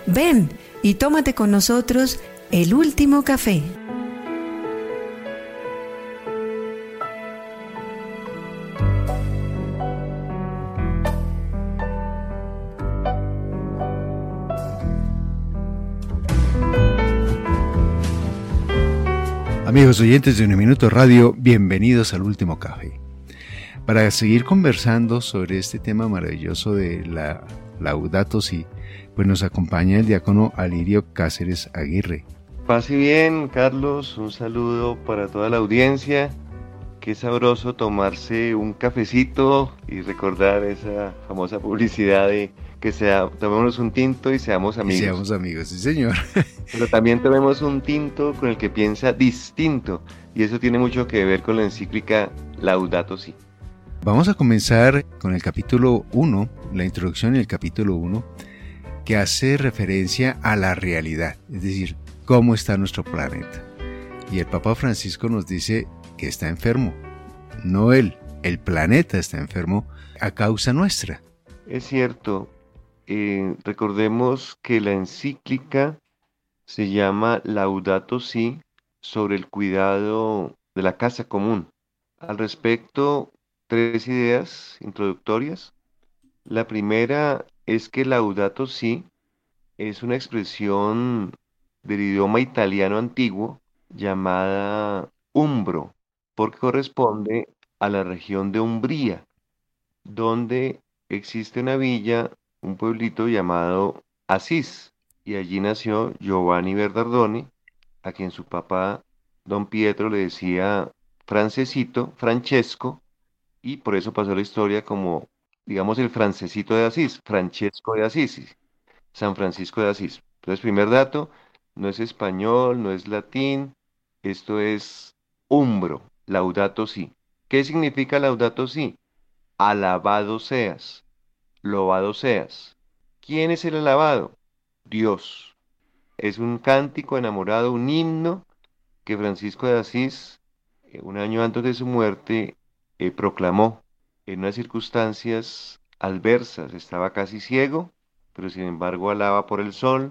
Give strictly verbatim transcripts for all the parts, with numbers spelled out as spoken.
Ven y tómate con nosotros el último café. Amigos oyentes de Un Minuto Radio, bienvenidos al Último Café. Para seguir conversando sobre este tema maravilloso de la Laudato Si, pues nos acompaña el diácono Alirio Cáceres Aguirre. Pase bien, Carlos, un saludo para toda la audiencia. Qué sabroso tomarse un cafecito y recordar esa famosa publicidad de que sea, tomémonos un tinto y seamos amigos. Y seamos amigos, sí señor. Pero también tomemos un tinto con el que piensa distinto, y eso tiene mucho que ver con la encíclica Laudato Si. Vamos a comenzar con el capítulo uno, la introducción en el capítulo uno, que hace referencia a la realidad, es decir, cómo está nuestro planeta. Y el Papa Francisco nos dice que está enfermo, no él, el planeta está enfermo a causa nuestra. Es cierto, eh, recordemos que la encíclica se llama Laudato Si, sobre el cuidado de la casa común. Al respecto, tres ideas introductorias. La primera es que Laudato Si es una expresión del idioma italiano antiguo llamada umbro, porque corresponde a la región de Umbría, donde existe una villa, un pueblito llamado Asís, y allí nació Giovanni Bernardoni, a quien su papá, don Pietro, le decía Francesito, Francesco, y por eso pasó la historia como, digamos, el Francesito de Asís, Francesco de Asís, San Francisco de Asís. Entonces, primer dato, no es español, no es latín, esto es umbro, Laudato Si. ¿Qué significa Laudato Si? Alabado seas, loado seas. ¿Quién es el alabado? Dios. Es un cántico enamorado, un himno que Francisco de Asís, eh, un año antes de su muerte, eh, proclamó en unas circunstancias adversas. Estaba casi ciego, pero sin embargo alaba por el sol.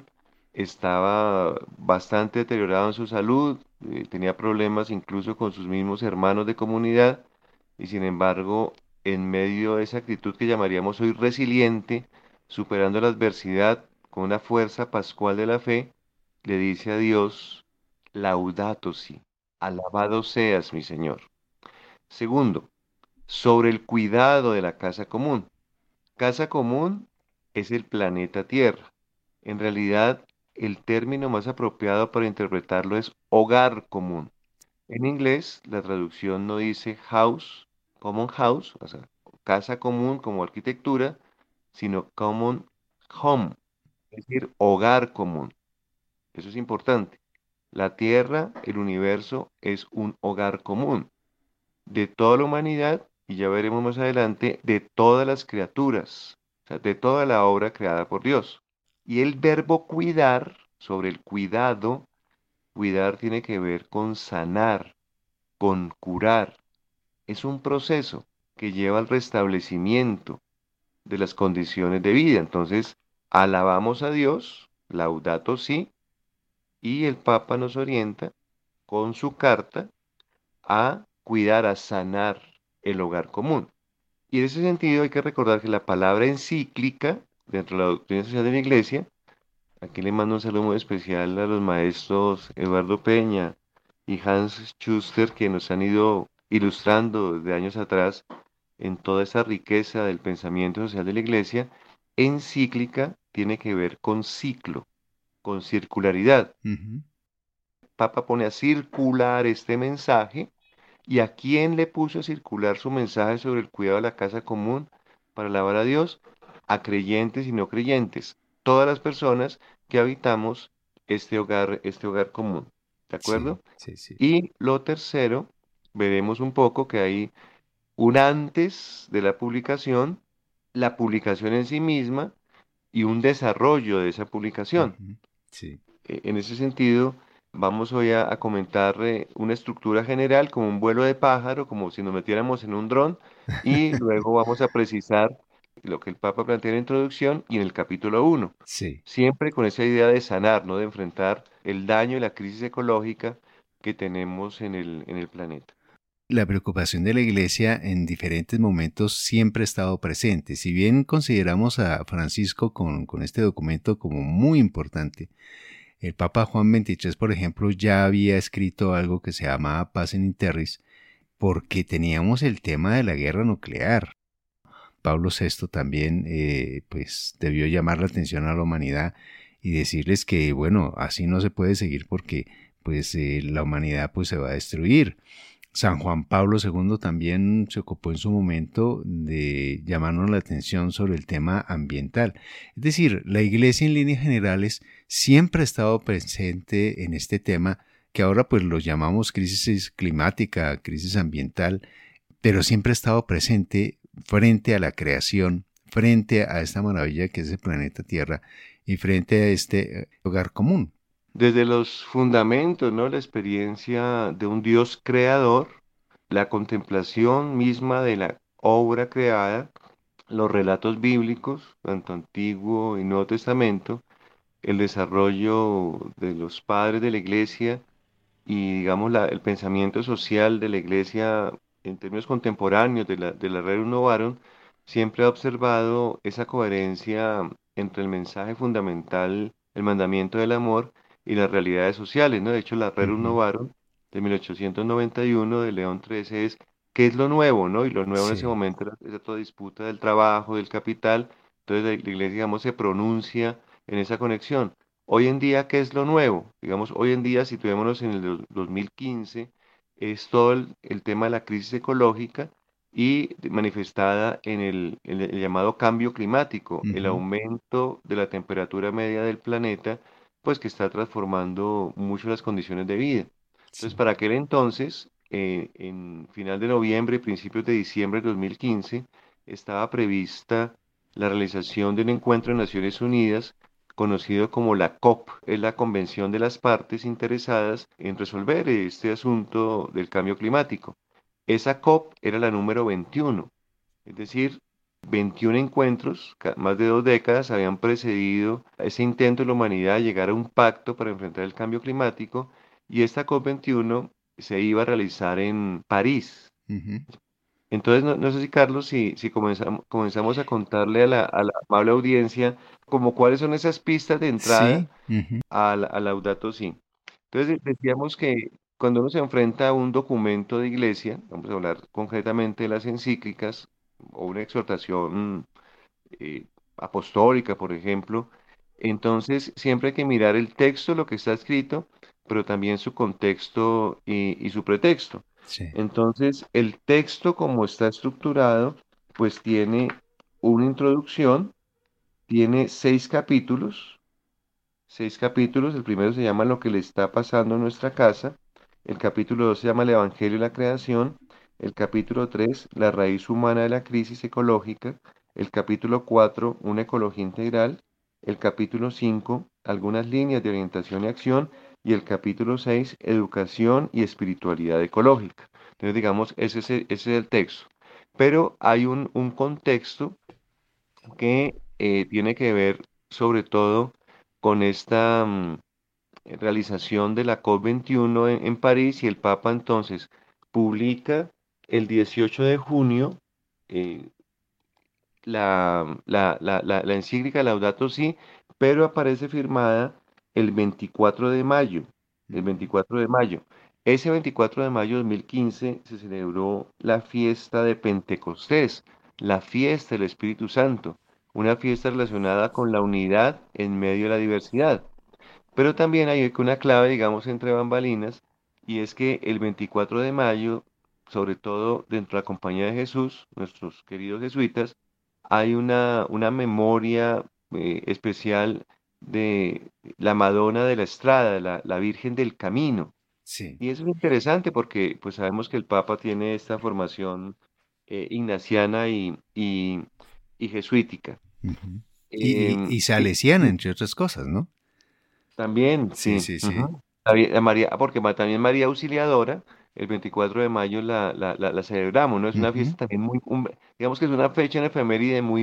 Estaba bastante deteriorado en su salud, eh, tenía problemas incluso con sus mismos hermanos de comunidad, y sin embargo, en medio de esa actitud que llamaríamos hoy resiliente, superando la adversidad con una fuerza pascual de la fe, le dice a Dios, Laudato Si, alabado seas mi Señor. Segundo, sobre el cuidado de la casa común. Casa común es el planeta Tierra. En realidad, el término más apropiado para interpretarlo es hogar común. En inglés, la traducción no dice house, common house, o sea, casa común como arquitectura, sino common home, es decir, hogar común. Eso es importante. La Tierra, el universo, es un hogar común de toda la humanidad, y ya veremos más adelante, de todas las criaturas, o sea, de toda la obra creada por Dios. Y el verbo cuidar, sobre el cuidado, cuidar tiene que ver con sanar, con curar. Es un proceso que lleva al restablecimiento de las condiciones de vida. Entonces, alabamos a Dios, Laudato Si, y el Papa nos orienta con su carta a cuidar, a sanar el hogar común. Y en ese sentido hay que recordar que la palabra encíclica, dentro de la doctrina social de la Iglesia, aquí le mando un saludo muy especial a los maestros Eduardo Peña y Hans Schuster, que nos han ido ilustrando desde años atrás en toda esa riqueza del pensamiento social de la Iglesia. Encíclica tiene que ver con ciclo, con circularidad. Uh-huh. Papa pone a circular este mensaje. ¿Y a quién le puso a circular su mensaje sobre el cuidado de la casa común para alabar a Dios? A creyentes y no creyentes, todas las personas que habitamos este hogar, este hogar común. ¿De acuerdo? Sí, sí, sí. Y lo tercero, veremos un poco que hay un antes de la publicación, la publicación en sí misma y un desarrollo de esa publicación. Uh-huh. Sí. Eh, En ese sentido, vamos hoy a, a comentar eh, una estructura general como un vuelo de pájaro, como si nos metiéramos en un dron, y luego vamos a precisar lo que el Papa plantea en la introducción y en el capítulo uno. Sí. Siempre con esa idea de sanar, ¿no? De enfrentar el daño y la crisis ecológica que tenemos en el, en el planeta. La preocupación de la Iglesia en diferentes momentos siempre ha estado presente. Si bien consideramos a Francisco con, con este documento como muy importante, el Papa Juan veintitrés, por ejemplo, ya había escrito algo que se llamaba Pacem in Terris, porque teníamos el tema de la guerra nuclear. Pablo sexto también eh, pues debió llamar la atención a la humanidad y decirles que bueno, así no se puede seguir porque pues eh, la humanidad pues se va a destruir. San Juan Pablo segundo también se ocupó en su momento de llamarnos la atención sobre el tema ambiental. Es decir, la Iglesia en líneas generales siempre ha estado presente en este tema que ahora pues lo llamamos crisis climática, crisis ambiental, pero siempre ha estado presente frente a la creación, frente a esta maravilla que es el planeta Tierra y frente a este hogar común. Desde los fundamentos, ¿no? La experiencia de un Dios creador, la contemplación misma de la obra creada, los relatos bíblicos, tanto Antiguo y Nuevo Testamento, el desarrollo de los padres de la iglesia y, digamos, la- el pensamiento social de la iglesia en términos contemporáneos de la, de la Rerum Novarum, siempre ha observado esa coherencia entre el mensaje fundamental, el mandamiento del amor y las realidades sociales, ¿no? De hecho, la Rerum Ujú. Novarum de mil ochocientos noventa y uno de León trece es ¿qué es lo nuevo, no? Y lo nuevo en ese Sí. momento era esa toda disputa del trabajo, del capital. Entonces la, la iglesia, digamos, se pronuncia en esa conexión. Hoy en día, ¿qué es lo nuevo? Digamos, hoy en día, situémonos en el do- dos mil quince, es todo el, el tema de la crisis ecológica y de- manifestada en el, en el llamado cambio climático, el Ujú. aumento de la temperatura media del planeta, pues que está transformando mucho las condiciones de vida. Entonces, Sí. para aquel entonces, eh, en final de noviembre y principios de diciembre de dos mil quince, estaba prevista la realización de un encuentro en Naciones Unidas conocido como la COP, es la Convención de las Partes Interesadas en resolver este asunto del cambio climático. Esa COP era la número veintiuno, es decir, veintiún encuentros, ca- más de dos décadas, habían precedido a ese intento de la humanidad de llegar a un pacto para enfrentar el cambio climático y esta COP veintiuno se iba a realizar en París. Ujú. Entonces, no, no sé si Carlos, si, si comenzamos, comenzamos a contarle a la, a la amable audiencia como cuáles son esas pistas de entrada Sí. Ujú. a, la- a Laudato Si. Entonces, de- decíamos que cuando uno se enfrenta a un documento de iglesia, vamos a hablar concretamente de las encíclicas o una exhortación eh, apostólica, por ejemplo, entonces siempre hay que mirar el texto, lo que está escrito, pero también su contexto y, y su pretexto. Sí. Entonces, el texto como está estructurado, pues tiene una introducción, tiene seis capítulos, seis capítulos. El primero se llama Lo que le está pasando en nuestra casa. El capítulo dos se llama El Evangelio y la creación. El capítulo tres, La raíz humana de la crisis ecológica. El capítulo cuatro, Una ecología integral. El capítulo cinco, Algunas líneas de orientación y acción. Y el capítulo seis, Educación y espiritualidad ecológica. Entonces, digamos, ese es el, ese es el texto. Pero hay un, un contexto que eh, tiene que ver sobre todo con esta mm, realización de la COP veintiuno en, en París y el Papa entonces publica el dieciocho de junio eh, la, la, la, la, la encíclica Laudato Si, pero aparece firmada el veinticuatro de mayo, el Ujú. veinticuatro de mayo. Ese veinticuatro de mayo de dos mil quince se celebró la fiesta de Pentecostés, la fiesta del Espíritu Santo, una fiesta relacionada con la unidad en medio de la diversidad. Pero también hay una clave, digamos, entre bambalinas, y es que el veinticuatro de mayo, sobre todo dentro de la Compañía de Jesús, nuestros queridos jesuitas, hay una, una memoria eh, especial de la Madonna de la Estrada, la, la Virgen del Camino. Sí. Y eso es interesante porque pues sabemos que el Papa tiene esta formación eh, ignaciana y, y, y jesuítica. Ujú. Y, y, Em, y y- salesiana, entre otras cosas, ¿no? También, Sí, sí. sí, sí. Ujú. La vi- la María, ah, porque ma- también María Auxiliadora, el veinticuatro de mayo la, la, la, la celebramos, ¿no? Es una Ujú. fiesta también muy, un- digamos que es una fecha en efeméride muy,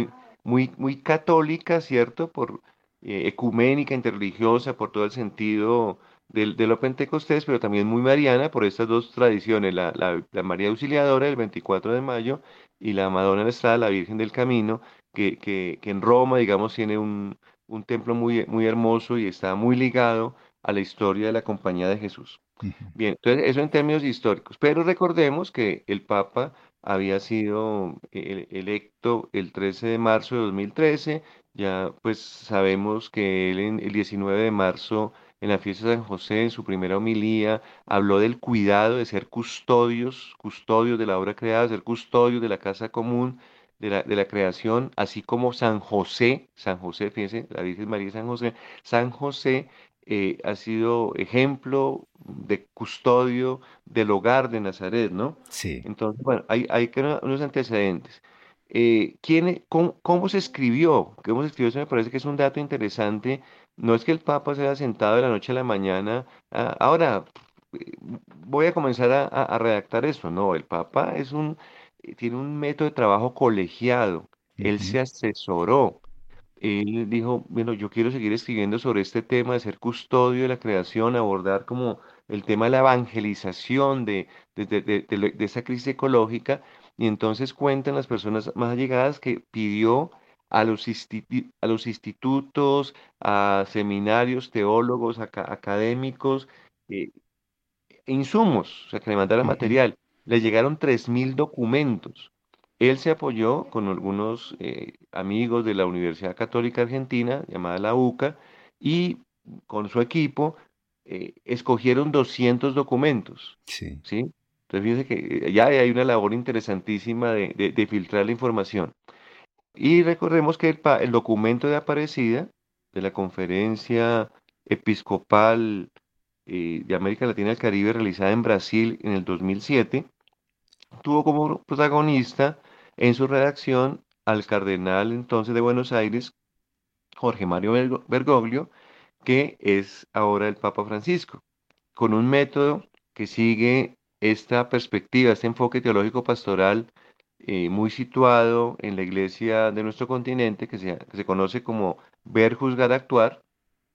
muy, muy católica, ¿cierto? Por eh, ecuménica, interreligiosa, por todo el sentido del- de, lo pentecostés, pero también muy mariana por estas dos tradiciones, la, la, la María Auxiliadora del veinticuatro de mayo y la Madonna de la Estrada, la Virgen del Camino, que, que, que en Roma, digamos, tiene un, un templo muy, muy hermoso y está muy ligado a la historia de la Compañía de Jesús. Ujú. Bien, entonces eso en términos históricos, pero recordemos que el Papa había sido eh, electo el trece de marzo de dos mil trece. Ya pues sabemos que él en el diecinueve de marzo, en la fiesta de San José, en su primera homilía, habló del cuidado de ser custodios, custodios de la obra creada, ser custodios de la casa común, de la, de la creación, así como San José, San José, fíjense, la Virgen María y San José, San José eh, ha sido ejemplo de custodio del hogar de Nazaret, ¿no? Sí. Entonces, bueno, hay, hay que uno- unos antecedentes. Eh, ¿quién, e- cómo, cómo se escribió? ¿Cómo se escribió? Eso me parece que es un dato interesante. No es que el Papa se haya sentado de la noche a la mañana. "Ah, ahora eh, voy a comenzar a, a- a redactar eso". No, el Papa es un, eh, tiene un método de trabajo colegiado. Él Ujú. se asesoró. Él dijo, bueno, yo quiero seguir escribiendo sobre este tema de ser custodio de la creación, abordar como el tema de la evangelización de, de, de, de- de lo- de esa crisis ecológica. Y entonces cuentan las personas más allegadas que pidió a los, institu- a los institutos, a seminarios, teólogos, aca- académicos, eh, insumos, o sea, que le mandaran Ujú. material. Le llegaron tres mil documentos. Él se apoyó con algunos eh, amigos de la Universidad Católica Argentina, llamada la U C A, y con su equipo eh, escogieron doscientos documentos, Sí. ¿sí? Entonces, fíjense que eh, ya hay una labor interesantísima de, de- de filtrar la información. Y recordemos que el, pa- el documento de Aparecida, de la Conferencia Episcopal eh, de América Latina y el Caribe realizada en Brasil en el dos mil siete, tuvo como protagonista en su redacción al cardenal entonces de Buenos Aires, Jorge Mario Bergo- Bergoglio, que es ahora el Papa Francisco, con un método que sigue esta perspectiva, este enfoque teológico pastoral eh, muy situado en la iglesia de nuestro continente, que se, que se conoce como ver, juzgar, actuar.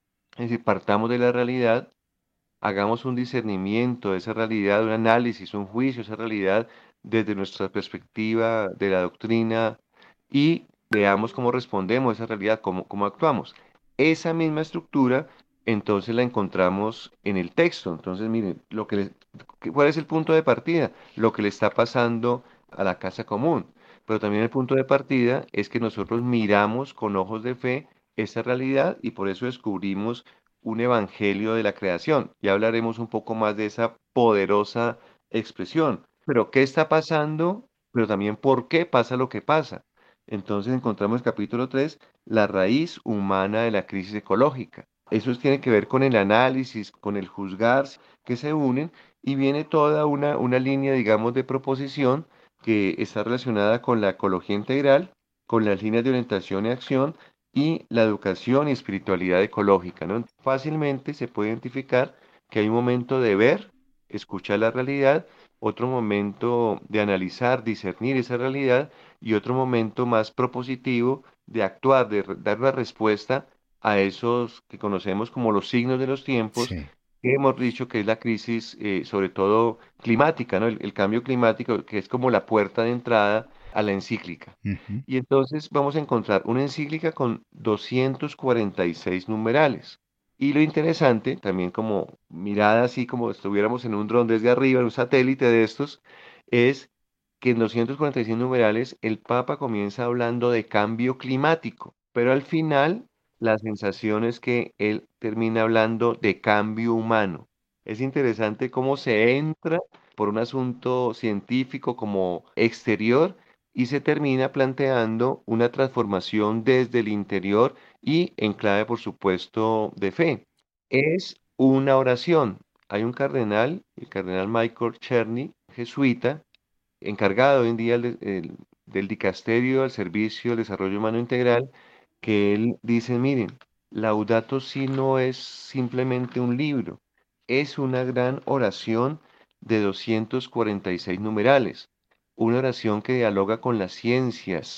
Es decir, partamos de la realidad, hagamos un discernimiento de esa realidad, un análisis, un juicio de esa realidad desde nuestra perspectiva de la doctrina y veamos cómo respondemos a esa realidad, cómo, cómo actuamos. Esa misma estructura, entonces la encontramos en el texto. Entonces, miren, lo que le- que- ¿cuál es el punto de partida? Lo que le está pasando a la casa común. Pero también el punto de partida es que nosotros miramos con ojos de fe esa realidad y por eso descubrimos un evangelio de la creación. Ya hablaremos un poco más de esa poderosa expresión. Pero ¿qué está pasando? Pero también ¿por qué pasa lo que pasa? Entonces encontramos en el capítulo tres la raíz humana de la crisis ecológica. Eso tiene que ver con el análisis, con el juzgar, que se unen y viene toda una, una línea, digamos, de proposición que está relacionada con la ecología integral, con las líneas de orientación y acción y la educación y espiritualidad ecológica, ¿no? Fácilmente se puede identificar que hay un momento de ver, escuchar la realidad, otro momento de analizar, discernir esa realidad y otro momento más propositivo de actuar, de re- dar una respuesta a esos que conocemos como los signos de los tiempos, Sí. que hemos dicho que es la crisis, eh, sobre todo climática, ¿no? El, el cambio climático, que es como la puerta de entrada a la encíclica. Ujú. Y entonces vamos a encontrar una encíclica con doscientos cuarenta y seis numerales. Y lo interesante, también como mirada así como estuviéramos en un dron desde arriba, en un satélite de estos, es que en doscientos cuarenta y seis numerales el Papa comienza hablando de cambio climático, pero al final la sensación es que él termina hablando de cambio humano. Es interesante cómo se entra por un asunto científico como exterior y se termina planteando una transformación desde el interior y en clave, por supuesto, de fe. Es una oración. Hay un cardenal, el cardenal Michael Cherny, jesuita, encargado hoy en día del, el- del dicasterio al servicio del desarrollo humano integral, que él dice, miren, Laudato Si no es simplemente un libro, es una gran oración de doscientos cuarenta y seis numerales, una oración que dialoga con las ciencias,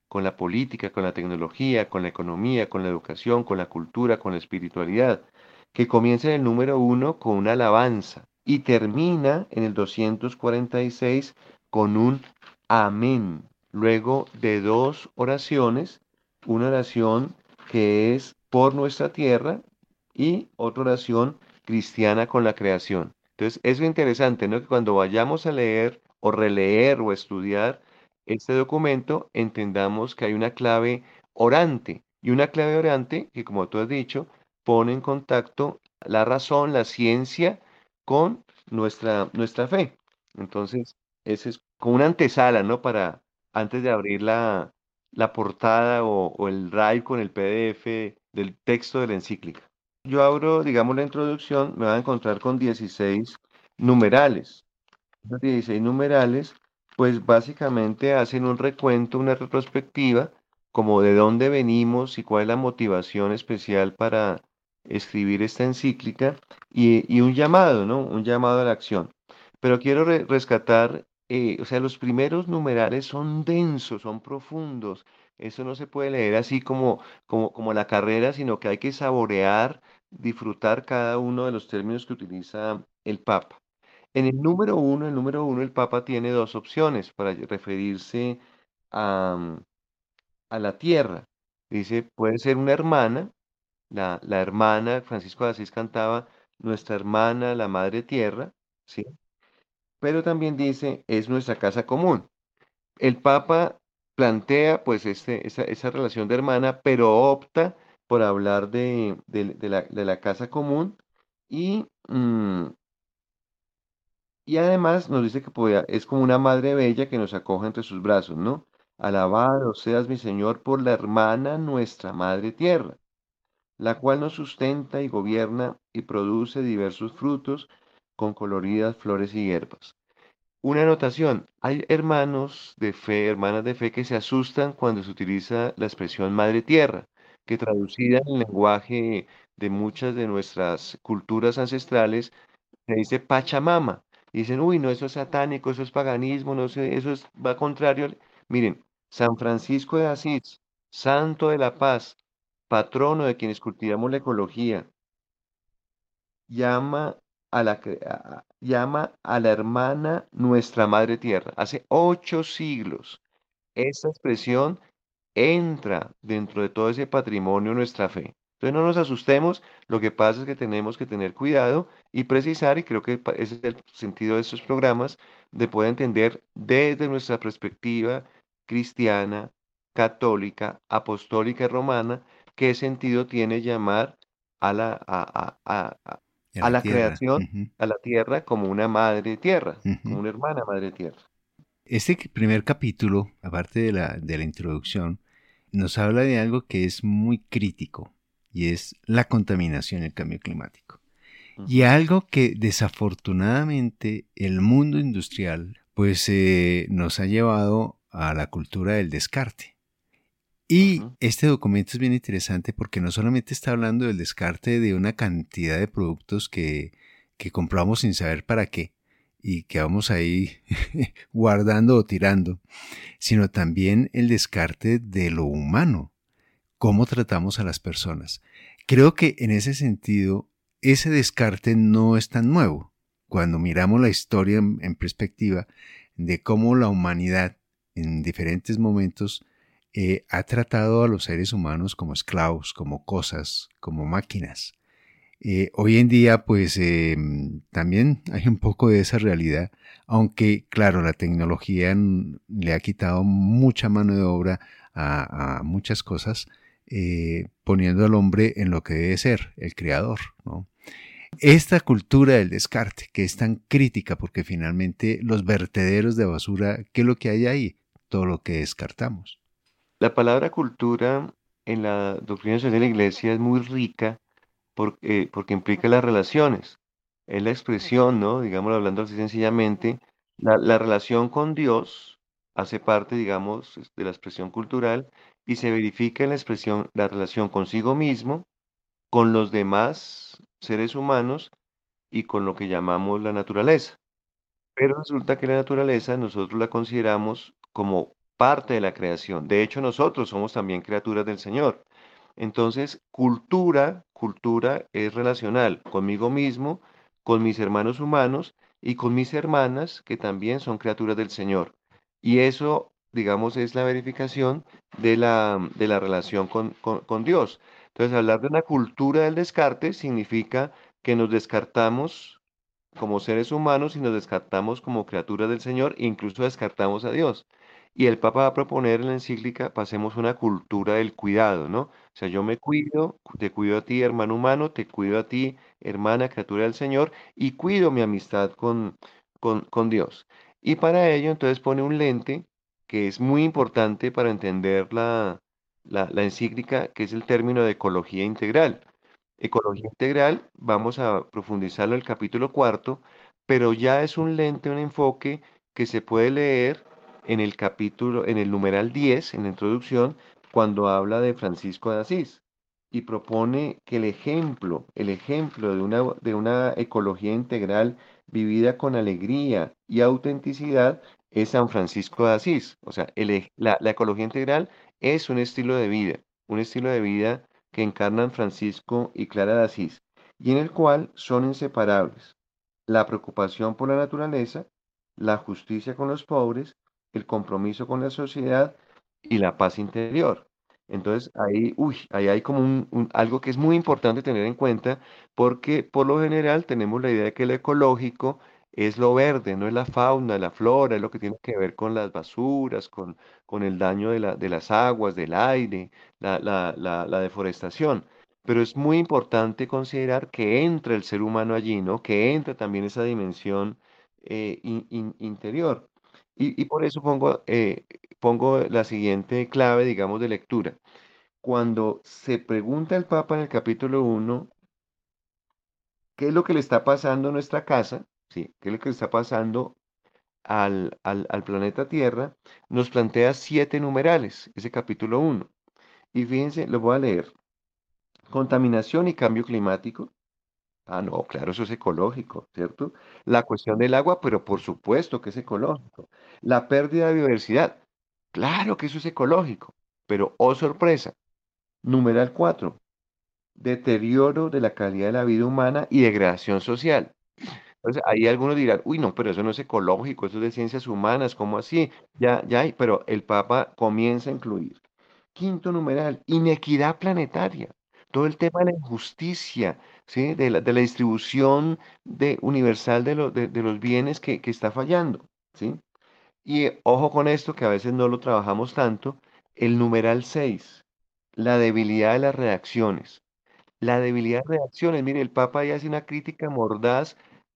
con la política, con la tecnología, con la economía, con la educación, con la cultura, con la espiritualidad, que comienza en el número uno con una alabanza y termina en el doscientos cuarenta y seis con un amén, luego de dos oraciones, una oración que es por nuestra tierra y otra oración cristiana con la creación. Entonces, es interesante, ¿no? Que cuando vayamos a leer o releer o estudiar este documento, entendamos que hay una clave orante y una clave orante que, como tú has dicho, pone en contacto la razón, la ciencia con nuestra, nuestra fe. Entonces, ese es como una antesala, ¿no? Para antes de abrir la, la portada o, o el drive con el P D F del texto de la encíclica. Yo abro, digamos, la introducción, me voy a encontrar con dieciséis numerales. Los dieciséis numerales, pues básicamente hacen un recuento, una retrospectiva, como de dónde venimos y cuál es la motivación especial para escribir esta encíclica y, y un llamado, ¿no? Un llamado a la acción. Pero quiero re- rescatar, eh, o sea, los primeros numerales son densos, son profundos. Eso no se puede leer así como, como, como la carrera, sino que hay que saborear, disfrutar cada uno de los términos que utiliza el Papa. En el número uno, el número uno, el Papa tiene dos opciones para referirse a, mm, a la tierra. Dice, puede ser una hermana, la, la hermana, Francisco de Asís cantaba, nuestra hermana, la madre tierra, ¿sí? Pero también dice, es nuestra casa común. El Papa plantea pues este, esa, esa relación de hermana, pero opta por hablar de, de- de la, de la casa común y, mm, y además nos dice que podía- es como una madre bella que nos acoge entre sus brazos, ¿no? Alabado seas mi Señor por la hermana nuestra madre tierra, la cual nos sustenta y gobierna y produce diversos frutos con coloridas flores y hierbas. Una anotación, hay hermanos de fe, hermanas de fe que se asustan cuando se utiliza la expresión madre tierra, que traducida en el lenguaje de muchas de nuestras culturas ancestrales se dice Pachamama. Y dicen, uy, no, eso es satánico, eso es paganismo, no sé, eso es, va contrario. al-". Miren, San Francisco de Asís, santo de la paz, patrono de quienes cultivamos la ecología, llama a la, cre- a- a- llama a la hermana nuestra madre tierra. Hace ocho siglos, esta expresión entra dentro de todo ese patrimonio nuestra fe. Entonces no nos asustemos, lo que pasa es que tenemos que tener cuidado y precisar, y creo que pa- ese es el sentido de estos programas, de poder entender desde nuestra perspectiva cristiana, católica, apostólica y romana, qué sentido tiene llamar a la, a, a- a- a- a a la la tierra. creación, Ujú, a la tierra como una madre tierra, como ujú. una hermana madre tierra. Este que- primer capítulo, aparte de la, de la introducción, nos habla de algo que es muy crítico y es la contaminación y el cambio climático. Y Ujú, algo que desafortunadamente el mundo industrial pues eh, nos ha llevado a la cultura del descarte. Y ujú. este documento es bien interesante porque no solamente está hablando del descarte de una cantidad de productos que, que compramos sin saber para qué y que vamos ahí guardando o tirando, sino también el descarte de lo humano, cómo tratamos a las personas. Creo que en ese sentido, ese descarte no es tan nuevo. Cuando miramos la historia en, en perspectiva de cómo la humanidad en diferentes momentos eh, ha tratado a los seres humanos como esclavos, como cosas, como máquinas. Eh, hoy en día, pues eh, también hay un poco de esa realidad, aunque claro, la tecnología n- le ha quitado mucha mano de obra a, a muchas cosas, eh, poniendo al hombre en lo que debe ser, el creador, ¿no? Esta cultura del descarte, que es tan crítica porque finalmente los vertederos de basura, ¿qué es lo que hay ahí? Todo lo que descartamos. La palabra cultura en la doctrina social de la iglesia es muy rica porque, porque implica las relaciones. Es la expresión, ¿no? Digamos, hablando así sencillamente, la, la relación con Dios hace parte, digamos, es- de la expresión cultural y se verifica en la expresión, la relación consigo mismo, con los demás seres humanos y con lo que llamamos la naturaleza. Pero resulta que la naturaleza nosotros la consideramos como parte de la creación. De hecho, nosotros somos también criaturas del Señor. Entonces, cultura, cultura es relacional conmigo mismo, con mis hermanos humanos y con mis hermanas, que también son criaturas del Señor. Y eso, digamos, es la verificación de la, de la relación con, con, con Dios. Entonces, hablar de una cultura del descarte significa que nos descartamos como seres humanos y nos descartamos como criaturas del Señor, e incluso descartamos a Dios. Y el Papa va a proponer en la encíclica, pasemos una cultura del cuidado, ¿no? O sea, yo me cuido, te cuido a ti, hermano humano, te cuido a ti, hermana, criatura del Señor, y cuido mi amistad con, con, con Dios. Y para ello, entonces pone un lente que es muy importante para entender la, la, la encíclica, que es el término de ecología integral. Ecología integral, vamos a profundizarlo en el capítulo cuarto, pero ya es un lente, un enfoque que se puede leer en el capítulo, en el numeral diez, en la introducción, cuando habla de Francisco de Asís y propone que el ejemplo, el ejemplo de una, de una ecología integral vivida con alegría y autenticidad es San Francisco de Asís. O sea, el ej- la, la ecología integral es un estilo de vida, un estilo de vida que encarnan Francisco y Clara de Asís, y en el cual son inseparables la preocupación por la naturaleza, la justicia con los pobres, el compromiso con la sociedad y la paz interior. Entonces ahí, uy, ahí hay como un, un- algo que es muy importante tener en cuenta, porque por lo general tenemos la idea de que lo ecológico es lo verde, no es la fauna, la flora, es lo que tiene que ver con las basuras, con, con el daño de la- de las aguas, del aire, la, la, la, la deforestación. Pero es muy importante considerar que entra el ser humano allí, ¿no? Que entra también esa dimensión eh, in- in- interior. Y, y por eso pongo, eh, pongo la siguiente clave, digamos, de lectura. Cuando se pregunta el Papa en el capítulo uno, ¿qué es lo que le está pasando a nuestra casa? Sí, ¿qué es lo que le está pasando al, al, al planeta Tierra? Nos plantea siete numerales, ese capítulo uno. Y fíjense, lo voy a leer. Contaminación y cambio climático. Ah, no, claro, eso es ecológico, ¿cierto? La cuestión del agua, pero por supuesto que es ecológico. La pérdida de biodiversidad, claro que eso es ecológico, pero oh sorpresa, numeral cuatro, deterioro de la calidad de la vida humana y degradación social. Entonces, ahí algunos dirán, uy, no, pero eso no es ecológico, eso es de ciencias humanas, ¿cómo así? Ya, ya, hay, pero el Papa comienza a incluir. Quinto numeral, inequidad planetaria. Todo el tema de la injusticia, ¿sí? De la, de la distribución de, universal de, lo- de, de los bienes que, que está fallando, ¿sí? Y eh, ojo con esto, que a veces no lo trabajamos tanto, el numeral seis, la debilidad de las reacciones. La debilidad de reacciones, mire, el Papa ya hace una crítica mordaz,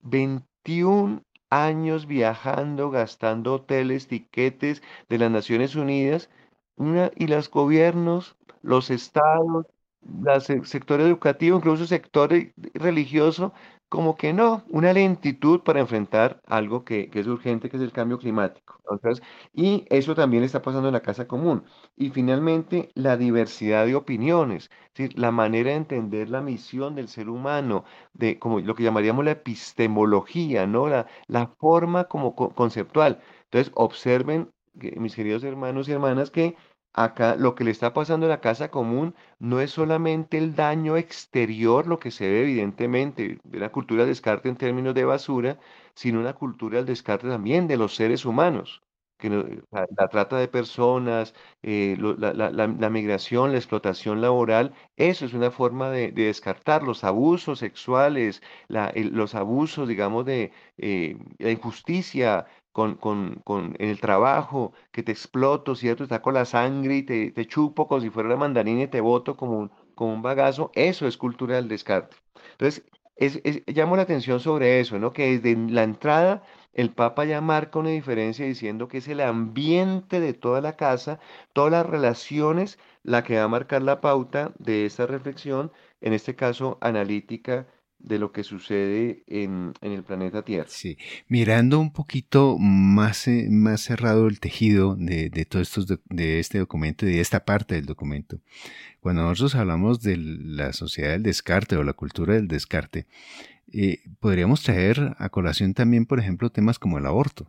veintiún años viajando, gastando hoteles, tiquetes de las Naciones Unidas, una- y los gobiernos, los estados, el sector educativo, incluso el sector eh, religioso, como que no, una lentitud para enfrentar algo que, que es urgente, que es el cambio climático. Entonces, y eso también está pasando en la casa común. Y finalmente, la diversidad de opiniones. Sí, la manera de entender la misión del ser humano, de como lo que llamaríamos la epistemología, ¿no? La, la forma como co- conceptual. Entonces, observen, que- mis queridos hermanos y hermanas, que acá lo que le está pasando en la casa común no es solamente el daño exterior, lo que se ve evidentemente de la cultura del descarte en términos de basura, sino una cultura del descarte también de los seres humanos. Que no- la, la trata de personas, eh, lo- la, la la- la migración, la explotación laboral, eso es una forma de, de descartar los abusos sexuales, la- el- los abusos, digamos, de eh, la injusticia con, con, con- en el trabajo, que te exploto, ¿cierto? Te saco la sangre y te, te chupo como si fuera una mandarina y te boto como un, como un bagazo. Eso es cultura del descarte. Entonces, es, es- llamo la atención sobre eso, ¿no? Que desde la entrada el Papa ya marca una diferencia diciendo que es el ambiente de toda la casa, todas las relaciones, la que va a marcar la pauta de esta reflexión, en este caso analítica de lo que sucede en, en el planeta Tierra. Sí, mirando un poquito más, eh, más cerrado el tejido de, de todos estos doc- de este documento y de esta parte del documento. Cuando nosotros hablamos de la sociedad del descarte o la cultura del descarte, eh, podríamos traer a colación también, por ejemplo, temas como el aborto.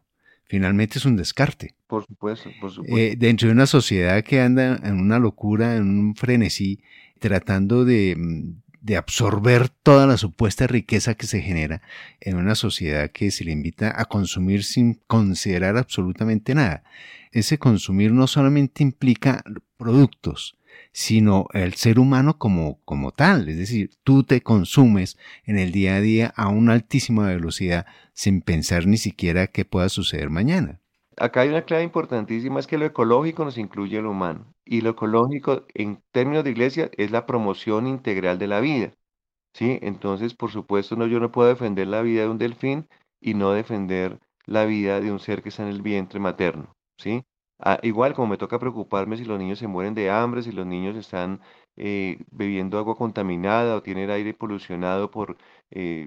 finalmente es un descarte. Por supuesto, por supuesto. Eh, dentro de una sociedad que anda en una locura, en un frenesí, tratando de, de absorber toda la supuesta riqueza que se genera en una sociedad que se le invita a consumir sin considerar absolutamente nada. Ese consumir no solamente implica productos, sino el ser humano como, como tal. Es decir, tú te consumes en el día a día a una altísima velocidad sin pensar ni siquiera qué pueda suceder mañana. Acá hay una clave importantísima, es que lo ecológico nos incluye lo humano. Y lo ecológico, en términos de iglesia, es la promoción integral de la vida. ¿Sí? Entonces, por supuesto, no, yo no puedo defender la vida de un delfín y no defender la vida de un ser que está en el vientre materno, ¿sí? Ah, igual como me toca preocuparme si los niños se mueren de hambre, si los niños están eh, bebiendo agua contaminada o tienen aire polucionado por eh,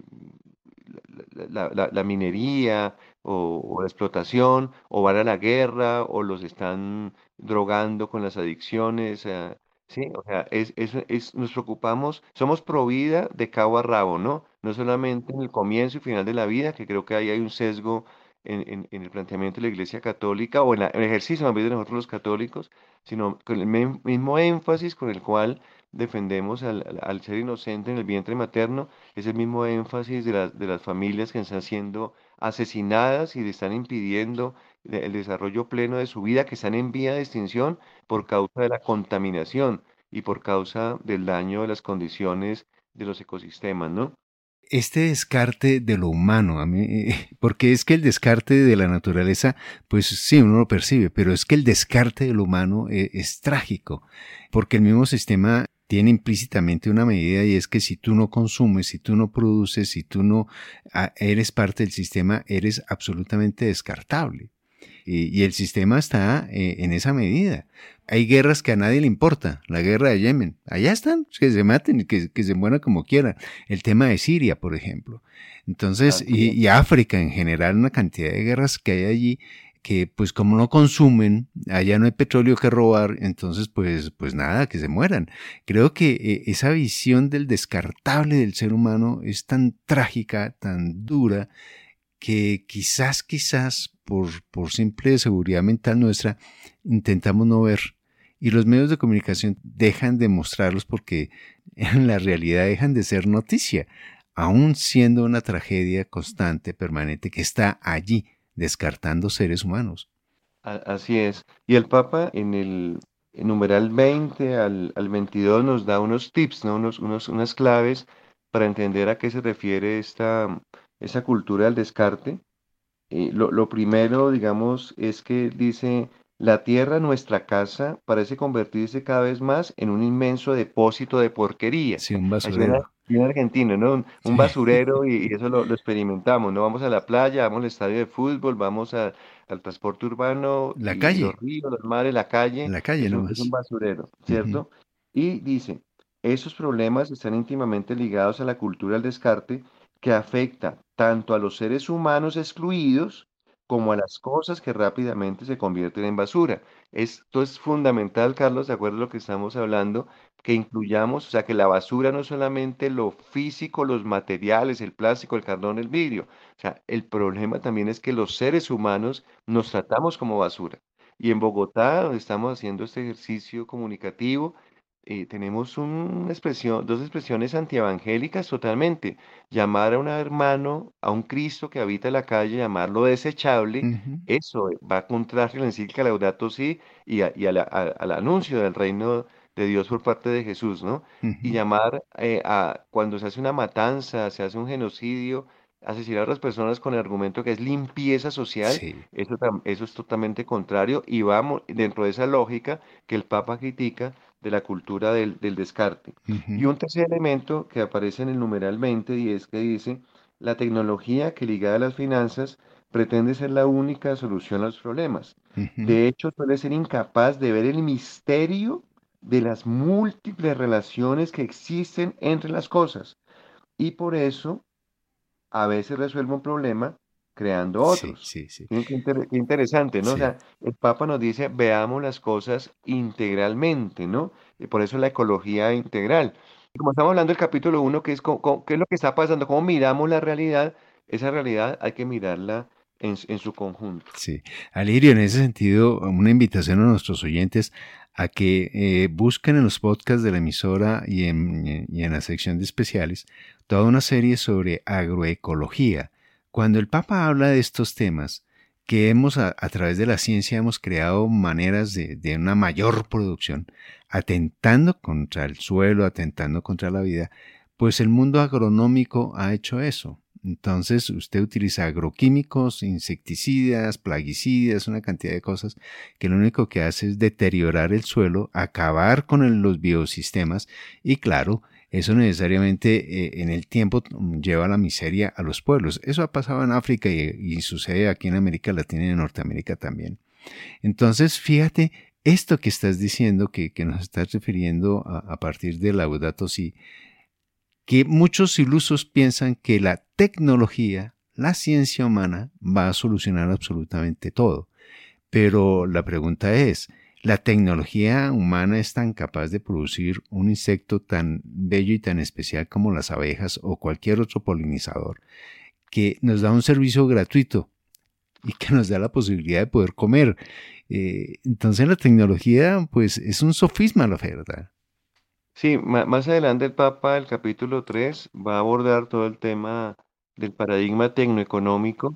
la, la- la- la minería o, o la explotación, o van a la guerra, o los están drogando con las adicciones. eh, Sí, o sea, es, es, es- nos preocupamos, somos pro vida de cabo a rabo, ¿no? No solamente en el comienzo y final de la vida, que creo que ahí hay un sesgo en, en- en el planteamiento de la Iglesia Católica o en, la- en el ejercicio más bien de nosotros los católicos, sino con el mem- mismo énfasis con el cual defendemos al, al- al ser inocente en el vientre materno, es el mismo énfasis de las, de las familias que están siendo asesinadas y le están impidiendo de- el desarrollo pleno de su vida, que están en vía de extinción por causa de la contaminación y por causa del daño de las condiciones de los ecosistemas, ¿no? Este descarte de lo humano, a mí, eh, porque es que el descarte de la naturaleza, pues sí, uno lo percibe, pero es que el descarte de lo humano eh, es trágico, porque el mismo sistema tiene implícitamente una medida y es que si tú no consumes, si tú no produces, si tú no ah, eres parte del sistema, eres absolutamente descartable. Y, y el sistema está eh, en esa medida. Hay guerras que a nadie le importa. La guerra de Yemen. Allá están, que se maten y que, que se mueran como quieran. El tema de Siria, por ejemplo. Entonces, Así y, es. y África en general, una cantidad de guerras que hay allí que pues como no consumen, allá no hay petróleo que robar, entonces pues, pues nada, que se mueran. Creo que eh, esa visión del descartable del ser humano es tan trágica, tan dura, que quizás, quizás, por, por simple seguridad mental nuestra, intentamos no ver. Y los medios de comunicación dejan de mostrarlos porque en la realidad dejan de ser noticia, aún siendo una tragedia constante, permanente, que está allí, descartando seres humanos. A- Así es. Y el Papa en el en numeral veinte al, al veintidós nos da unos tips, ¿no? Unos, unos, unas claves para entender a qué se refiere esta, esa cultura del descarte. Eh, lo, lo primero, digamos, es que dice, la tierra, nuestra casa, parece convertirse cada vez más en un inmenso depósito de porquería. Sí, un Así suena basurero. bien argentino, ¿no? Un, un Sí. basurero y, y eso lo, lo experimentamos, ¿no? Vamos a la playa, vamos al estadio de fútbol, vamos a- al transporte urbano La y, y los calle, ríos, los mares, la calle, en la calle es un, es un nomás. basurero, Ujú. ¿cierto? Y dice, esos problemas están íntimamente ligados a la cultura del descarte que afecta tanto a los seres humanos excluidos, como a las cosas que rápidamente se convierten en basura. Esto es fundamental, Carlos, de acuerdo a lo que estamos hablando, que incluyamos, o sea, que la basura no es solamente lo físico, los materiales, el plástico, el cartón, el vidrio. O sea, el problema también es que los seres humanos nos tratamos como basura. Y en Bogotá, donde estamos haciendo este ejercicio comunicativo, eh, tenemos una expresión, dos expresiones antievangélicas totalmente. Llamar a un hermano, a un Cristo que habita la calle, llamarlo desechable, Ujú. eso eh, va contrario a la encíclica Laudato Si y, a- y a la- a- al anuncio del reino de Dios por parte de Jesús, ¿no? Y Ujú. llamar eh, a cuando se hace una matanza, se hace un genocidio, asesinar a otras personas con el argumento que es limpieza social, Sí. eso, tam- eso es totalmente contrario y vamos dentro de esa lógica que el Papa critica de la cultura del, del descarte. Ujú. Y un tercer elemento que aparece en el numeral veinte y es que dice, la tecnología que ligada a las finanzas pretende ser la única solución a los problemas. Ujú. De hecho, suele ser incapaz de ver el misterio de las múltiples relaciones que existen entre las cosas. Y por eso a veces resuelve un problema creando Sí, otros. sí, sí. Miren qué, inter- qué interesante, ¿no? O Sí. sea, el Papa nos dice, veamos las cosas integralmente, ¿no? Y por eso la ecología integral. Y como estamos hablando del capítulo uno, que es co- co- qué es lo que está pasando, cómo miramos la realidad, esa realidad hay que mirarla en, en su conjunto. Sí, Alirio, en ese sentido, una invitación a nuestros oyentes a que eh, busquen en los podcasts de la emisora y en, y en la sección de especiales toda una serie sobre agroecología. Cuando el Papa habla de estos temas, que hemos a, a través de la ciencia hemos creado maneras de, de una mayor producción, atentando contra el suelo, atentando contra la vida, pues el mundo agronómico ha hecho eso. Entonces usted utiliza agroquímicos, insecticidas, plaguicidas, una cantidad de cosas que lo único que hace es deteriorar el suelo, acabar con el, los biosistemas y claro, eso necesariamente eh, en el tiempo lleva a la miseria a los pueblos. Eso ha pasado en África y, y sucede aquí en América Latina y en Norteamérica también. Entonces, fíjate, esto que estás diciendo, que, que nos estás refiriendo a, a partir de Laudato Si, que muchos ilusos piensan que la tecnología, la ciencia humana, va a solucionar absolutamente todo. Pero la pregunta es, ¿la tecnología humana es tan capaz de producir un insecto tan bello y tan especial como las abejas o cualquier otro polinizador, que nos da un servicio gratuito y que nos da la posibilidad de poder comer? Eh, entonces la tecnología, pues, es un sofisma, la verdad. Sí, ma- más adelante el Papa, el capítulo tres va a abordar todo el tema del paradigma tecnoeconómico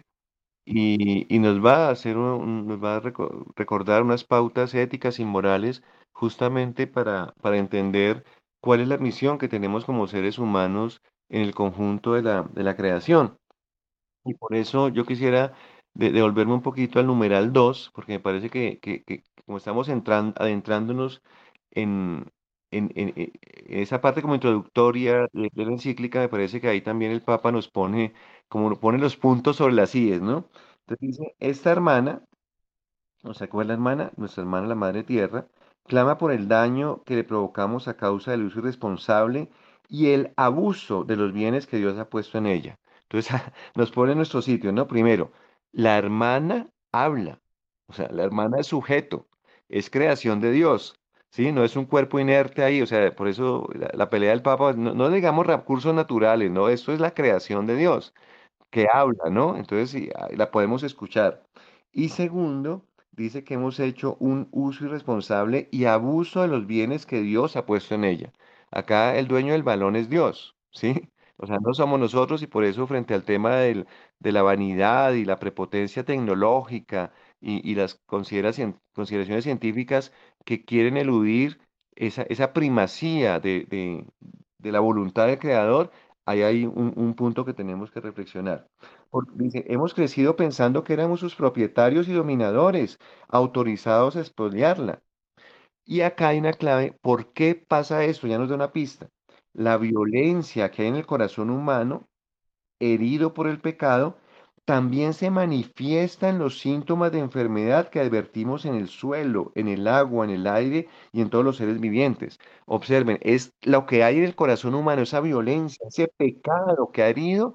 y, y nos va a hacer un- un- nos va a reco- recordar unas pautas éticas y morales justamente para, para entender cuál es la misión que tenemos como seres humanos en el conjunto de la, de la creación. Y por eso yo quisiera de- devolverme un poquito al numeral dos porque me parece que, que- que como estamos entran- adentrándonos en, en, en- en esa parte como introductoria de, de la encíclica, me parece que ahí también el Papa nos pone, como pone los puntos sobre las íes, ¿no? Entonces dice, esta hermana, o sea, ¿cuál es la hermana? Nuestra hermana, la Madre Tierra, clama por el daño que le provocamos a causa del uso irresponsable y el abuso de los bienes que Dios ha puesto en ella. Entonces, nos pone en nuestro sitio, ¿no? Primero, la hermana habla, o sea, la hermana es sujeto, es creación de Dios, ¿sí? No es un cuerpo inerte ahí, o sea, por eso la, la pelea del Papa, no, no digamos recursos naturales, ¿no? Esto es la creación de Dios que habla, ¿no? Entonces sí, ahí la podemos escuchar. Y segundo, dice que hemos hecho un uso irresponsable y abuso de los bienes que Dios ha puesto en ella. Acá el dueño del balón es Dios, ¿sí? O sea, no somos nosotros y por eso frente al tema del- de la vanidad y la prepotencia tecnológica y, y las considera- cien- consideraciones científicas que quieren eludir esa, esa primacía de, de de la voluntad del creador, ahí hay un, un punto que tenemos que reflexionar. Porque dice, hemos crecido pensando que éramos sus propietarios y dominadores, autorizados a expoliarla. Y acá hay una clave, ¿por qué pasa esto? Ya nos da una pista. La violencia que hay en el corazón humano herido por el pecado, también se manifiesta en los síntomas de enfermedad que advertimos en el suelo, en el agua, en el aire y en todos los seres vivientes. Observen, es lo que hay en el corazón humano, esa violencia, ese pecado que ha herido,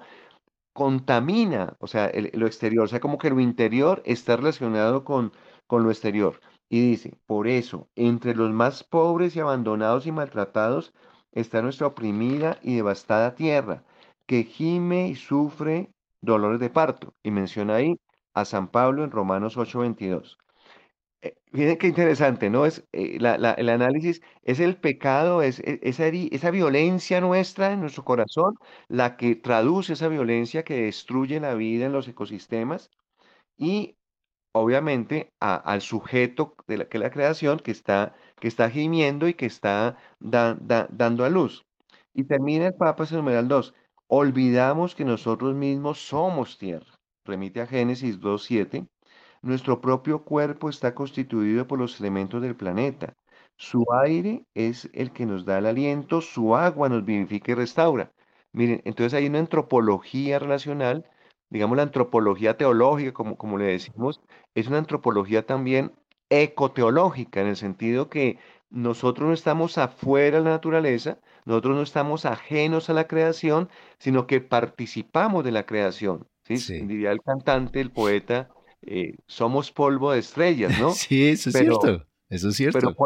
contamina, o sea, el- lo exterior, o sea, como que lo interior está relacionado con, con lo exterior. Y dice, por eso, entre los más pobres y abandonados y maltratados está nuestra oprimida y devastada tierra, que gime y sufre dolores de parto. Y menciona ahí a San Pablo en Romanos ocho veintidós. Eh, Miren qué interesante, ¿no? Es, eh, la- la- el análisis es el pecado, es, e- esa, heri- esa violencia nuestra en nuestro corazón, la que traduce esa violencia que destruye la vida en los ecosistemas y obviamente a- al sujeto de la, que es la creación que está, que está gimiendo y que está da- da- dando a luz. Y termina el Papa en numeral dos. Olvidamos que nosotros mismos somos tierra. Remite a Génesis dos siete. Nuestro propio cuerpo está constituido por los elementos del planeta. Su aire es el que nos da el aliento, su agua nos vivifica y restaura. Miren, entonces hay una antropología relacional, digamos la antropología teológica, como, como le decimos, es una antropología también ecoteológica, en el sentido que nosotros no estamos afuera de la naturaleza, nosotros no estamos ajenos a la creación, sino que participamos de la creación. ¿Sí? Sí. Diría el cantante, el poeta, eh, somos polvo de estrellas, ¿no? Sí, eso es Pero, cierto, eso es pero cierto. polvo,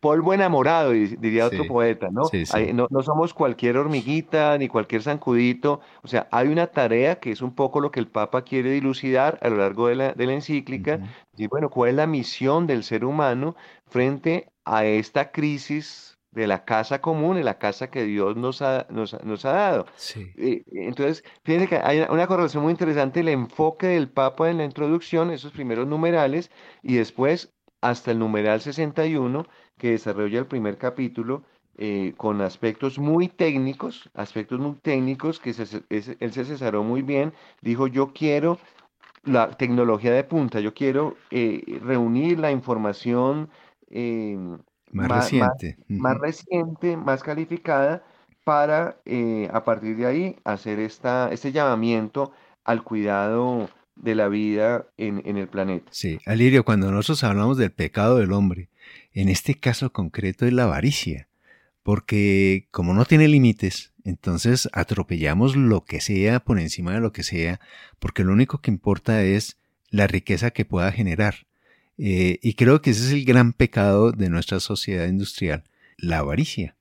polvo enamorado, di- diría otro Sí, poeta, ¿no? sí, Hay- sí. no, no somos cualquier hormiguita ni cualquier zancudito, o sea, hay una tarea que es un poco lo que el Papa quiere dilucidar a lo largo de la, de la encíclica, Ujú. y bueno, ¿cuál es la misión del ser humano frente a esta crisis de la casa común, de la casa que Dios nos ha, nos, ha- nos ha dado? Sí. Eh, Entonces, fíjense que hay una correlación muy interesante, el enfoque del Papa en la introducción, esos primeros numerales, y después hasta el numeral sesenta y uno, que desarrolla el primer capítulo, eh, con aspectos muy técnicos, aspectos muy técnicos que se- se- es- él se asesoró muy bien. Dijo, yo quiero la tecnología de punta, yo quiero eh, reunir la información eh, Más más, más, reciente. más Ujú. reciente, más calificada, para eh, a partir de ahí hacer esta, este llamamiento al cuidado de la vida en, en el planeta. Sí, Alirio, cuando nosotros hablamos del pecado del hombre, en este caso concreto es la avaricia, porque como no tiene límites, entonces atropellamos lo que sea por encima de lo que sea, porque lo único que importa es la riqueza que pueda generar. Eh, y creo que ese es el gran pecado de nuestra sociedad industrial, la avaricia.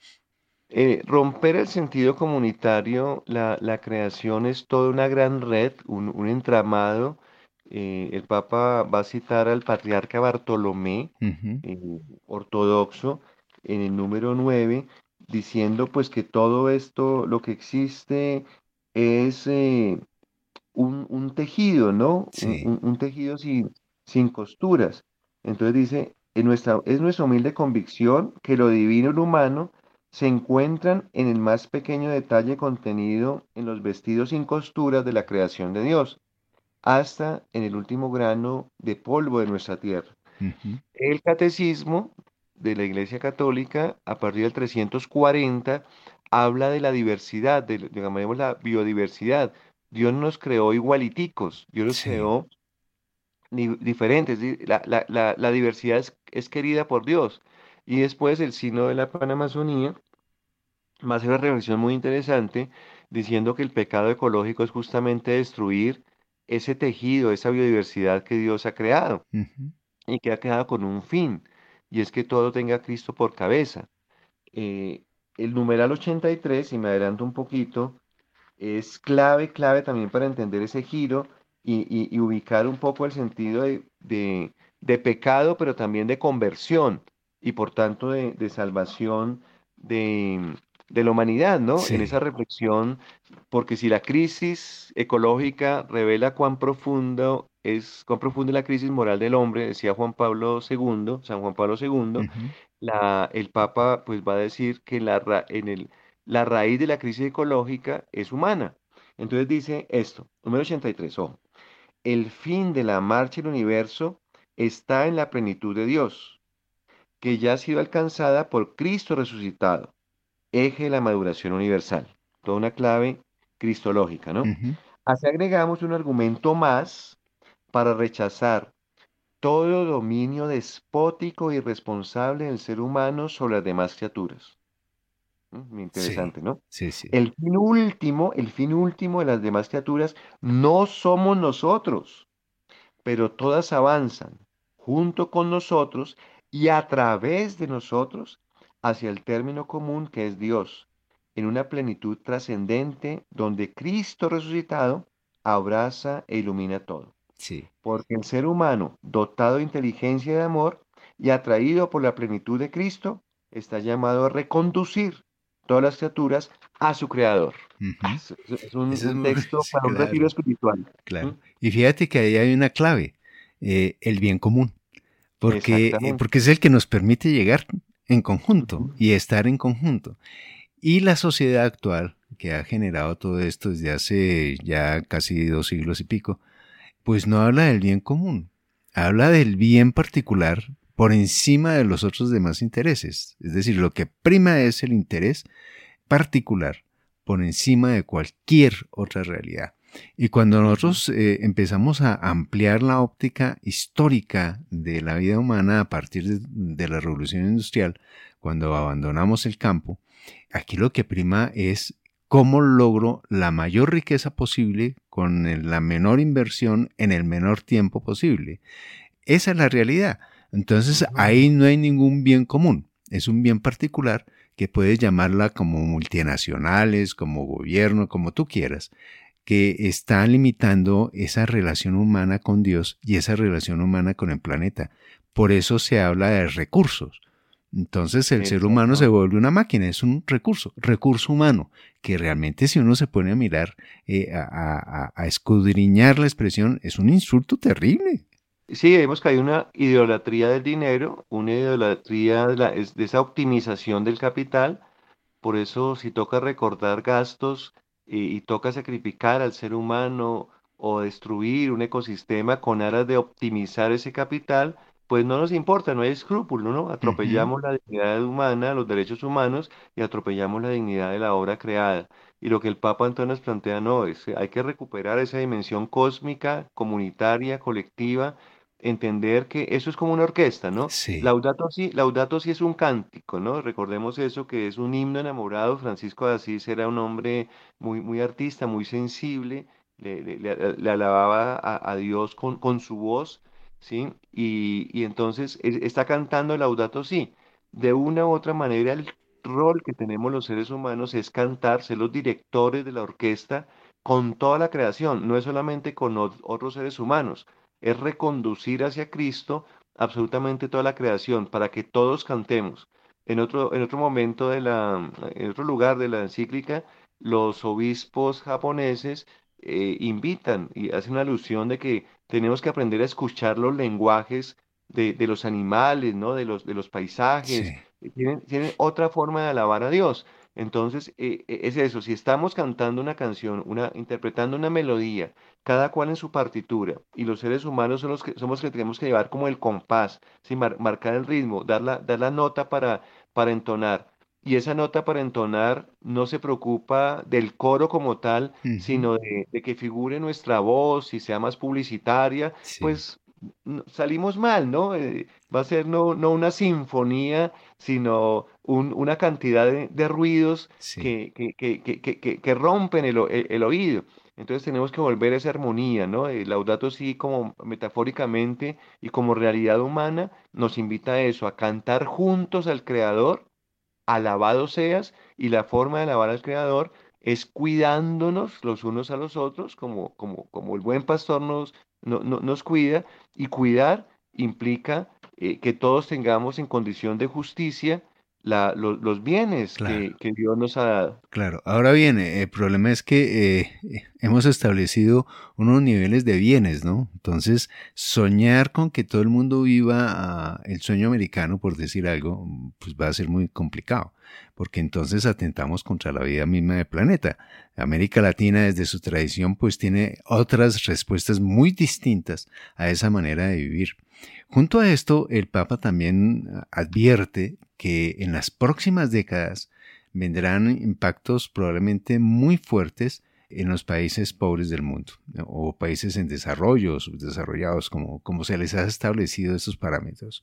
Eh, romper el sentido comunitario, la, la creación es toda una gran red, un, un entramado. Eh, el Papa va a citar al patriarca Bartolomé, Ujú. eh, ortodoxo, en el número nueve, diciendo pues que todo esto, lo que existe es eh, un, un tejido, ¿no? Un, Sí, un- un tejido sin, sin costuras. Entonces dice, en nuestra, es nuestra humilde convicción que lo divino y lo humano se encuentran en el más pequeño detalle contenido en los vestidos sin costuras de la creación de Dios, hasta en el último grano de polvo de nuestra tierra. ujú. El catecismo de la Iglesia Católica, a partir del trescientos cuarenta, habla de la diversidad, de, lo- digamos, la biodiversidad. Dios nos creó igualiticos, Dios nos Sí, creó di- diferentes. di- La, la- la- la diversidad es, es querida por Dios. Y después el signo de la Panamazonía más una reflexión muy interesante, diciendo que el pecado ecológico es justamente destruir ese tejido, esa biodiversidad que Dios ha creado ujú. y que ha quedado con un fin, y es que todo tenga a Cristo por cabeza. Eh, el numeral ochenta y tres, y me adelanto un poquito, es clave, clave también para entender ese giro y, y- y ubicar un poco el sentido de, de- de pecado, pero también de conversión y por tanto de, de salvación de, de la humanidad, ¿no? En esa Sí, reflexión, porque si la crisis ecológica revela cuán profundo es, cuán profunda es la crisis moral del hombre, decía Juan Pablo segundo, San Juan Pablo segundo, ujú. la, el Papa pues va a decir que la, ra- en el, la raíz de la crisis ecológica es humana. Entonces dice esto, número ochenta y tres, ojo, el fin de la marcha del universo está en la plenitud de Dios, que ya ha sido alcanzada por Cristo resucitado, eje de la maduración universal. Toda una clave cristológica, ¿no? Ujú. Así agregamos un argumento más para rechazar todo dominio despótico y irresponsable del ser humano sobre las demás criaturas. Mm, Muy Sí, interesante, ¿no? sí, sí. El fin último, el fin último de las demás criaturas no somos nosotros, pero todas avanzan junto con nosotros y a través de nosotros hacia el término común que es Dios, en una plenitud trascendente donde Cristo resucitado abraza e ilumina todo. Sí. Porque el ser humano, dotado de inteligencia y de amor y atraído por la plenitud de Cristo, está llamado a reconducir todas las criaturas a su Creador. Ah, Ujú. Es, es- es un, Eso es un muy, texto sí, para un retiro claro, espiritual. ¿Mm? claro. Y fíjate que ahí hay una clave, eh, el bien común, porque, eh, Exactamente. porque es el que nos permite llegar en conjunto Ujú. y estar en conjunto. Y la sociedad actual, que ha generado todo esto desde hace ya casi dos siglos y pico, pues no habla del bien común, habla del bien particular por encima de los otros demás intereses. Es decir, lo que prima es el interés particular por encima de cualquier otra realidad. Y cuando Ujú. nosotros eh, empezamos a ampliar la óptica histórica de la vida humana a partir de, de la revolución industrial, cuando abandonamos el campo, aquí lo que prima es cómo logro la mayor riqueza posible con el- la menor inversión en el menor tiempo posible. Esa es la realidad. Entonces ahí no hay ningún bien común, es un bien particular que puedes llamarla como multinacionales, como gobierno, como tú quieras, que está limitando esa relación humana con Dios y esa relación humana con el planeta. Por eso se habla de recursos. Entonces el ser humano se vuelve una máquina, es un recurso, recurso humano, que realmente si uno se pone a mirar, eh, a, a, a escudriñar la expresión, es un insulto terrible. Sí, vemos que hay una idolatría del dinero, una idolatría de, la, de esa optimización del capital. Por eso, si toca recortar gastos y, y toca sacrificar al ser humano o destruir un ecosistema con aras de optimizar ese capital, pues no nos importa, no hay escrúpulo, ¿no? Uh-huh. Atropellamos la dignidad humana, los derechos humanos y atropellamos la dignidad de la obra creada. Y lo que el Papa entonces nos plantea, no, es que hay que recuperar esa dimensión cósmica, comunitaria, colectiva, entender que eso es como una orquesta, ¿no? Sí, Laudato Si, Laudato Si es un cántico, ¿no? Recordemos eso, que es un himno enamorado. Francisco de Asís era un hombre muy, muy artista, muy sensible, le, le- le- le alababa a, a Dios con, con su voz, ¿sí? Y, y entonces él está cantando Laudato Si. De una u otra manera, el rol que tenemos los seres humanos es cantar, ser los directores de la orquesta con toda la creación, no es solamente con ot- otros seres humanos, es reconducir hacia Cristo absolutamente toda la creación, para que todos cantemos. En otro, en otro momento de la, en otro lugar de la encíclica, los obispos japoneses eh, invitan y hacen una alusión de que tenemos que aprender a escuchar los lenguajes de, de los animales, ¿no? De los, de los paisajes. sí, eh, Tienen, tienen otra forma de alabar a Dios. Entonces, eh, eh, es eso, si estamos cantando una canción, una, interpretando una melodía, cada cual en su partitura, y los seres humanos son los que somos los que tenemos que llevar como el compás, ¿sí? Mar- marcar el ritmo, dar la, dar la nota para, para entonar. Y esa nota para entonar no se preocupa del coro como tal, uh-huh. sino de, de que figure nuestra voz y sea más publicitaria, Sí, pues no- salimos mal, ¿no? Eh, va a ser no, no una sinfonía, sino un- una cantidad de, de ruidos sí. que, que, que, que, que, que- que rompen el, o- el el oído. Entonces tenemos que volver a esa armonía, ¿no? El Laudato Si como metafóricamente y como realidad humana nos invita a eso, a cantar juntos al Creador, alabado seas, y la forma de alabar al Creador es cuidándonos los unos a los otros, como, como, como el buen pastor nos, no- no- nos cuida, y cuidar implica eh, que todos tengamos en condición de justicia la- lo- los bienes Claro. que, que Dios nos ha dado. Claro, ahora bien, eh, el problema es que eh, eh, hemos establecido unos niveles de bienes, ¿no? Entonces, soñar con que todo el mundo viva ah, el sueño americano, por decir algo, mm, pues va a ser muy complicado, porque entonces atentamos contra la vida misma del planeta. América Latina, desde su tradición, pues tiene otras respuestas muy distintas a esa manera de vivir. Junto a esto, el Papa también ah, advierte que en las próximas décadas vendrán impactos probablemente muy fuertes en los países pobres del mundo, ¿no? O países en desarrollo, subdesarrollados, como, como se les ha establecido esos parámetros.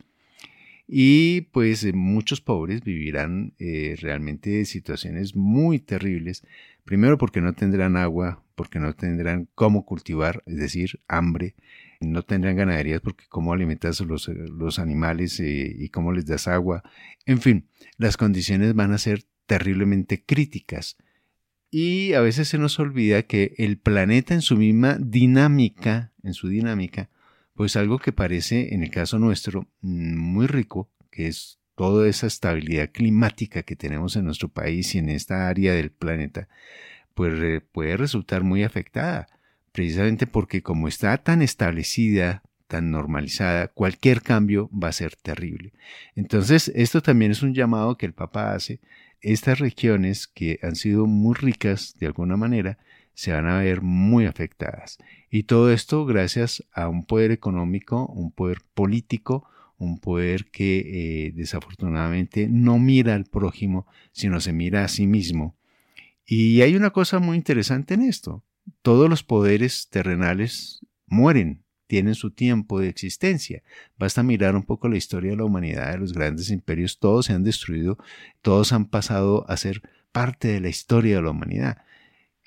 Y pues eh, muchos pobres vivirán eh, realmente situaciones muy terribles, primero porque no tendrán agua, porque no tendrán cómo cultivar, es decir, hambre, no tendrán ganaderías porque cómo alimentas los, los animales eh, y cómo les das agua, en fin, las condiciones van a ser terriblemente críticas. Y a veces se nos olvida que el planeta en su misma dinámica, en su dinámica, pues algo que parece, en el caso nuestro, muy rico, que es toda esa estabilidad climática que tenemos en nuestro país y en esta área del planeta, pues re- puede resultar muy afectada, precisamente porque como está tan establecida, tan normalizada, cualquier cambio va a ser terrible. Entonces, esto también es un llamado que el Papa hace. Estas regiones que han sido muy ricas de alguna manera se van a ver muy afectadas. Y todo esto gracias a un poder económico, un poder político, un poder que eh, desafortunadamente no mira al prójimo, sino se mira a sí mismo. Y hay una cosa muy interesante en esto. Todos los poderes terrenales mueren, tienen su tiempo de existencia. Basta mirar un poco la historia de la humanidad, de los grandes imperios, todos se han destruido, todos han pasado a ser parte de la historia de la humanidad.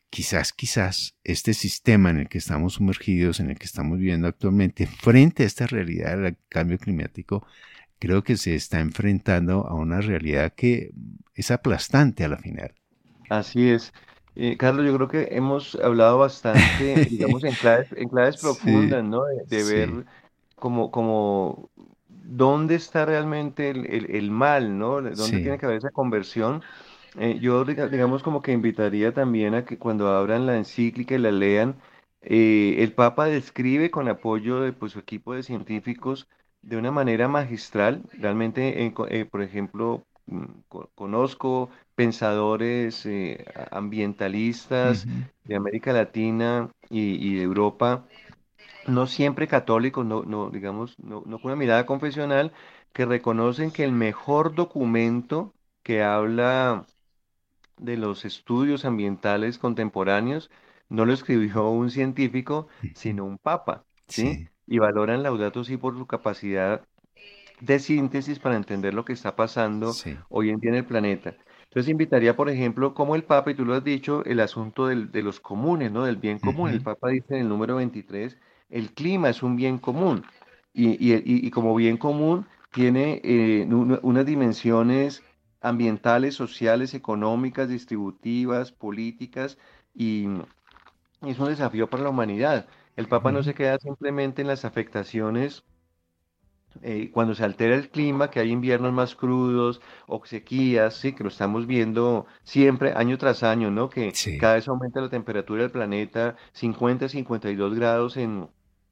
quizás, quizás este sistema en el que estamos sumergidos, en el que estamos viviendo actualmente, frente a esta realidad del cambio climático, creo que se está enfrentando a una realidad que es aplastante a la final. Así es. Eh, Carlos, yo creo que hemos hablado bastante, digamos, en claves, en claves Sí, profundas, ¿no? De, de sí, ver como, como dónde está realmente el, el- el mal, ¿no? Dónde tiene sí. que haber esa conversión. Eh, yo, diga- digamos, como que invitaría también a que cuando abran la encíclica y la lean, eh, el Papa describe con apoyo de pues, su equipo de científicos de una manera magistral. Realmente, en co- eh, por ejemplo, mm, co- conozco pensadores eh, a- ambientalistas Ujú, de América Latina y, y de Europa, no siempre católicos, no, no, digamos, no, no con una mirada confesional, que reconocen que el mejor documento que habla de los estudios ambientales contemporáneos no lo escribió un científico, ujú. sino un papa, ¿sí? Sí, Y valoran Laudato Si por su capacidad de síntesis para entender lo que está pasando sí. hoy en día en el planeta. Entonces invitaría, por ejemplo, como el Papa, y tú lo has dicho, el asunto del- de los comunes, ¿no? Del bien común. El Ujú, Papa dice en el número veintitrés, el clima es un bien común. Y, y- y- y como bien común tiene eh, un- unas dimensiones ambientales, sociales, económicas, distributivas, políticas, y es un desafío para la humanidad. El Papa no ujú. se queda simplemente en las afectaciones eh, cuando se altera el clima, que hay inviernos más crudos o sequías, sí, que lo estamos viendo siempre, año tras año, ¿no? Que Sí. cada vez aumenta la temperatura del planeta, cincuenta, cincuenta y dos grados en,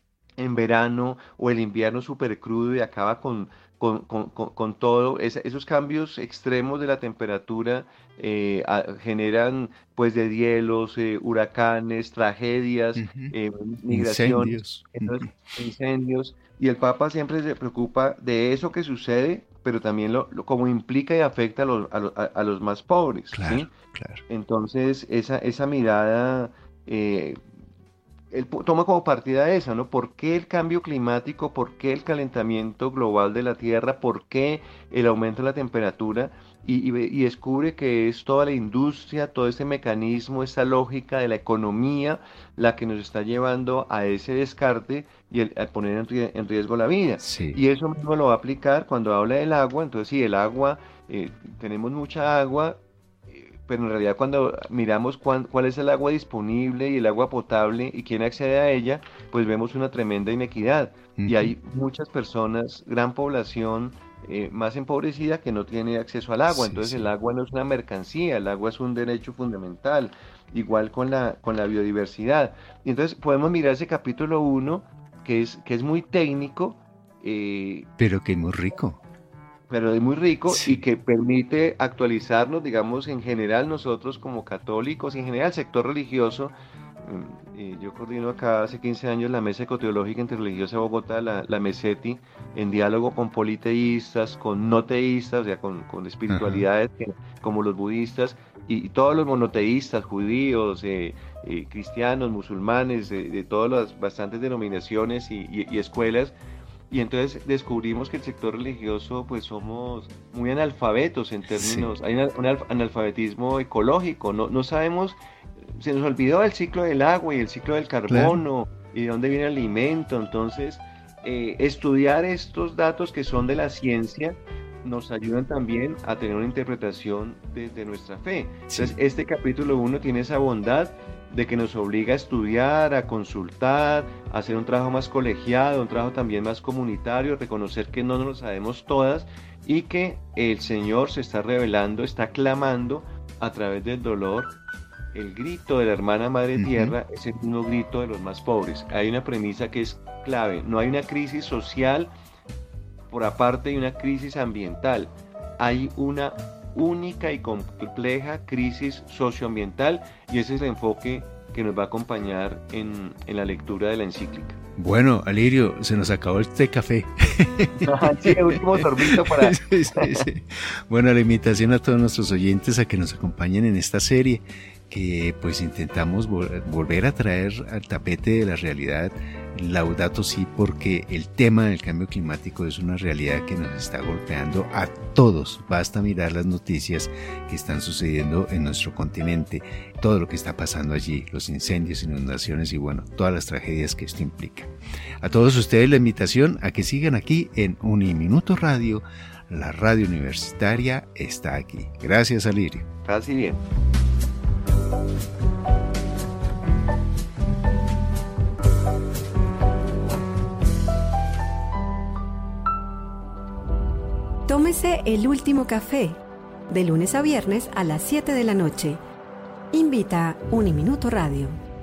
en verano, o el invierno súper crudo y acaba con, con, con- con- con todo. Esa- esos cambios extremos de la temperatura eh, a- generan pues deshielos, eh, huracanes, tragedias, Ujú. eh, migraciones, Incendios. entonces Ujú. incendios. Y el Papa siempre se preocupa de eso que sucede, pero también lo, lo- como implica y afecta a los, a los, a- a los más pobres, Claro, ¿sí? claro. Entonces, esa, esa mirada eh, él pu- toma como partida esa, ¿no? ¿Por qué el cambio climático? ¿Por qué el calentamiento global de la Tierra? ¿Por qué el aumento de la temperatura? Y, y ve- y descubre que es toda la industria, todo ese mecanismo, esa lógica de la economía la que nos está llevando a ese descarte y el- a poner en, rie- en riesgo la vida. Sí. Y eso mismo lo va a aplicar cuando habla del agua. Entonces, sí, el agua, eh, tenemos mucha agua, pero en realidad cuando miramos cuán- cuál es el agua disponible y el agua potable y quién accede a ella, pues vemos una tremenda inequidad. Y Ujú. hay muchas personas, gran población eh, más empobrecida que no tiene acceso al agua. Sí, Entonces el sí. agua no es una mercancía, el agua es un derecho fundamental, igual con la, con la biodiversidad. Y entonces podemos mirar ese capítulo uno, que es, que es muy técnico. eh, Pero que muy rico. pero es muy rico y Sí. que permite actualizarnos, digamos, en general nosotros como católicos y en general el sector religioso. mm, y yo coordino acá hace quince años la Mesa Ecoteológica Interreligiosa de Bogotá, la, la MESETI, en diálogo con politeístas, con no teístas, o sea, con, con Ajá. espiritualidades que- como los budistas y, y todos los monoteístas, judíos, eh, eh, cristianos, musulmanes, de, de todas las bastantes denominaciones y, y- y escuelas. Y entonces descubrimos que el sector religioso, pues somos muy analfabetos en Sí. términos, hay una- un alf- analfabetismo ecológico, no, no sabemos, se nos olvidó el ciclo del agua y el ciclo del Claro. carbono y de dónde viene el alimento. Entonces, eh, estudiar estos datos que son de la ciencia nos ayudan también a tener una interpretación desde nuestra fe. Entonces, Sí. este capítulo uno tiene esa bondad de que nos obliga a estudiar, a consultar, a hacer un trabajo más colegiado, un trabajo también más comunitario, reconocer que no nos lo sabemos todas y que el Señor se está revelando, está clamando a través del dolor. El grito de la hermana Madre Ujú. Tierra es el mismo grito de los más pobres. Hay una premisa que es clave, no hay una crisis social por aparte de una crisis ambiental, hay una única y compleja crisis socioambiental, y ese es el enfoque que nos va a acompañar en, en la lectura de la encíclica. Bueno, Alirio, se nos acabó el té café. Sí, el último sorbito para... Sí, sí, sí. Bueno, la invitación a todos nuestros oyentes a que nos acompañen en esta serie que pues intentamos vol- volver a traer al tapete de la realidad Laudato Si, porque el tema del cambio climático es una realidad que nos está golpeando a todos. Basta mirar las noticias que están sucediendo en nuestro continente, todo lo que está pasando allí, los incendios, inundaciones y bueno, todas las tragedias que esto implica. A todos ustedes la invitación a que sigan aquí en Uniminuto Radio. La radio universitaria está aquí. Gracias, Alirio. Casi bien. Tómese el último café, de lunes a viernes a las siete de la noche. Invita Uniminuto Radio.